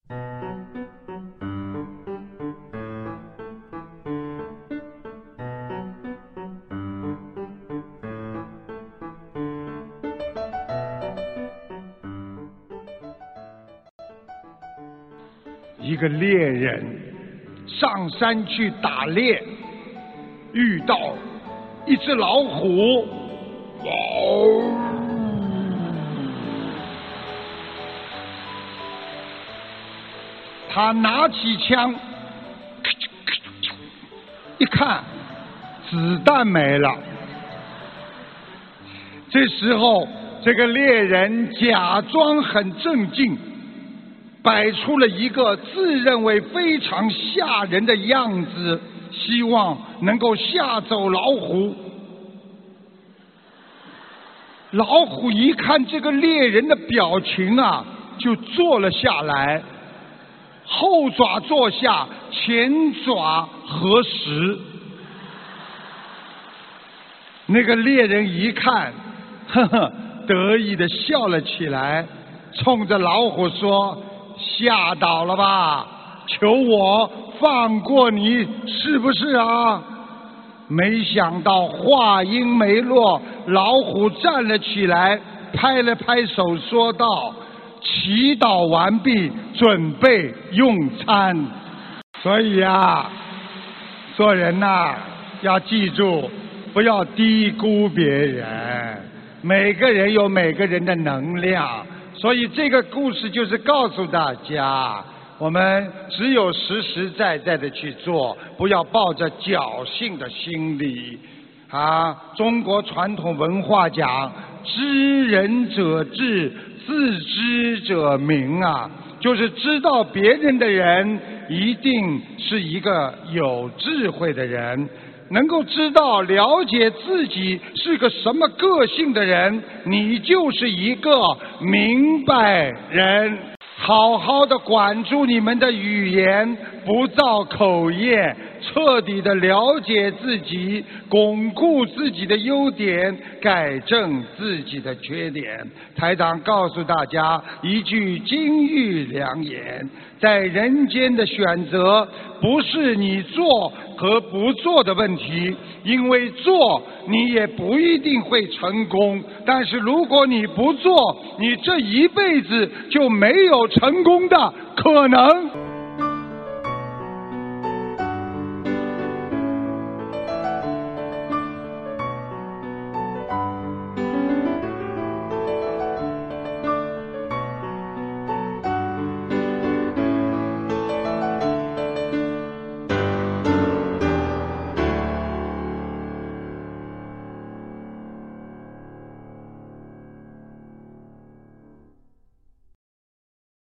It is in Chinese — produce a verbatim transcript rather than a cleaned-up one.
一个猎人上山去打猎，遇到一只老虎，哇！他拿起枪，一看，子弹没了。这时候，这个猎人假装很镇静，摆出了一个自认为非常吓人的样子，希望能够吓走老虎。老虎一看这个猎人的表情啊，就坐了下来，后爪坐下，前爪合十。那个猎人一看，呵呵，得意地笑了起来，冲着老虎说：吓倒了吧？求我放过你，是不是啊？没想到话音没落，老虎站了起来，拍了拍手，说道：祈祷完毕，准备用餐。所以啊，做人呐、啊，要记住，不要低估别人。每个人有每个人的能量。所以这个故事就是告诉大家，我们只有实实在在的去做，不要抱着侥幸的心理。啊，中国传统文化讲，知人者智，自知者明啊，就是知道别人的人，一定是一个有智慧的人。能够知道了解自己是个什么个性的人，你就是一个明白人。好好的管住你们的语言，不造口业，彻底的了解自己，巩固自己的优点，改正自己的缺点。台长告诉大家一句金玉良言，在人间的选择不是你做和不做的问题，因为做你也不一定会成功，但是如果你不做，你这一辈子就没有成功的可能。